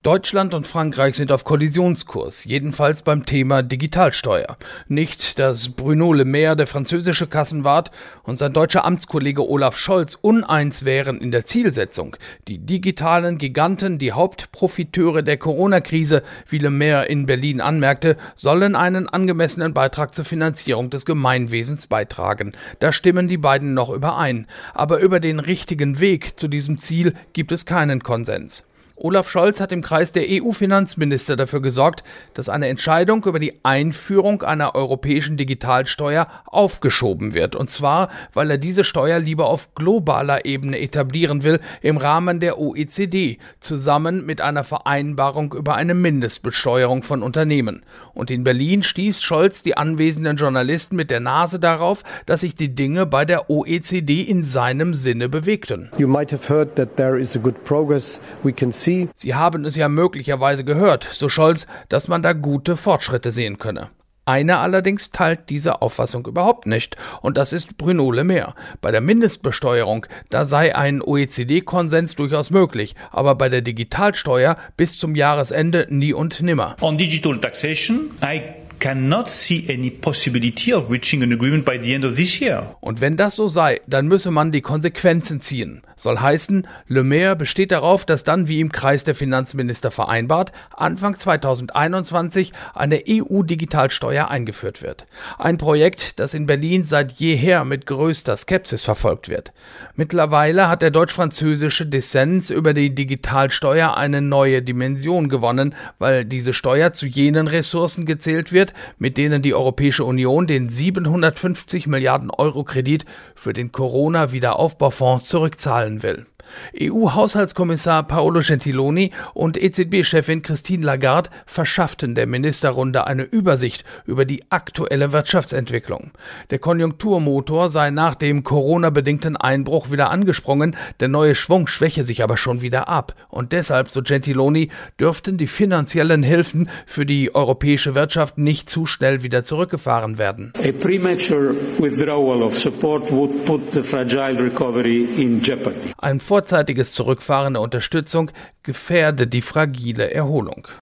Deutschland und Frankreich sind auf Kollisionskurs, jedenfalls beim Thema Digitalsteuer. Nicht, dass Bruno Le Maire, der französische Kassenwart, und sein deutscher Amtskollege Olaf Scholz uneins wären in der Zielsetzung. Die digitalen Giganten, die Hauptprofiteure der Corona-Krise, wie Le Maire in Berlin anmerkte, sollen einen angemessenen Beitrag zur Finanzierung des Gemeinwesens beitragen. Da stimmen die beiden noch überein. Aber über den richtigen Weg zu diesem Ziel gibt es keinen Konsens. Olaf Scholz hat im Kreis der EU-Finanzminister dafür gesorgt, dass eine Entscheidung über die Einführung einer europäischen Digitalsteuer aufgeschoben wird. Und zwar, weil er diese Steuer lieber auf globaler Ebene etablieren will, im Rahmen der OECD, zusammen mit einer Vereinbarung über eine Mindestbesteuerung von Unternehmen. Und in Berlin stieß Scholz die anwesenden Journalisten mit der Nase darauf, dass sich die Dinge bei der OECD in seinem Sinne bewegten. You might have heard that there is a good progress we can see. Sie haben es ja möglicherweise gehört, so Scholz, dass man da gute Fortschritte sehen könne. Einer allerdings teilt diese Auffassung überhaupt nicht, und das ist Bruno Le Maire. Bei der Mindestbesteuerung, da sei ein OECD-Konsens durchaus möglich, aber bei der Digitalsteuer bis zum Jahresende nie und nimmer. On digital taxation, I cannot see any possibility of reaching an agreement by the end of this year. Und wenn das so sei, dann müsse man die Konsequenzen ziehen. Soll heißen, Le Maire besteht darauf, dass dann, wie im Kreis der Finanzminister vereinbart, Anfang 2021 eine EU-Digitalsteuer eingeführt wird. Ein Projekt, das in Berlin seit jeher mit größter Skepsis verfolgt wird. Mittlerweile hat der deutsch-französische Dissens über die Digitalsteuer eine neue Dimension gewonnen, weil diese Steuer zu jenen Ressourcen gezählt wird, mit denen die Europäische Union den 750 Milliarden Euro Kredit für den Corona-Wiederaufbaufonds zurückzahlen will. EU-Haushaltskommissar Paolo Gentiloni und EZB-Chefin Christine Lagarde verschafften der Ministerrunde eine Übersicht über die aktuelle Wirtschaftsentwicklung. Der Konjunkturmotor sei nach dem Corona-bedingten Einbruch wieder angesprungen, der neue Schwung schwäche sich aber schon wieder ab. Und deshalb, so Gentiloni, dürften die finanziellen Hilfen für die europäische Wirtschaft nicht zu schnell wieder zurückgefahren werden. A premature withdrawal of support would put the fragile recovery in jeopardy. Ein vorzeitiges Zurückfahren der Unterstützung gefährde die fragile Erholung.